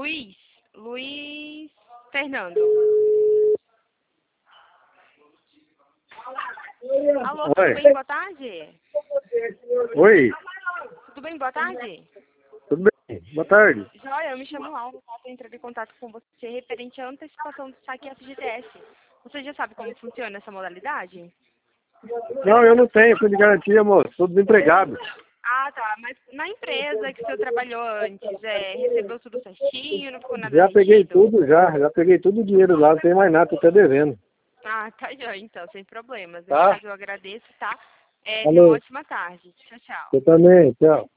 Luiz Fernando. Alô, tudo Oi. bem? Boa tarde. Oi, Tudo bem? Boa tarde. tudo bem? Boa tarde. Joia, eu me chamo Laura, tá? Tô entrando em contato com você referente à antecipação do saque FGTS. Você já sabe como funciona essa modalidade? Não, eu não tenho fundo de garantia, moço. Sou desempregado. Ah, tá. Mas na empresa que o senhor trabalhou antes, recebeu tudo certinho, não ficou nada Já peguei retido? tudo, já peguei tudo o dinheiro lá, não tem mais nada, tô até devendo. Ah, tá joia, então, sem problemas. Nesse Tá? caso, eu agradeço, tá? Tenha uma Valeu. ótima tarde. Tchau, tchau. Você também, tchau.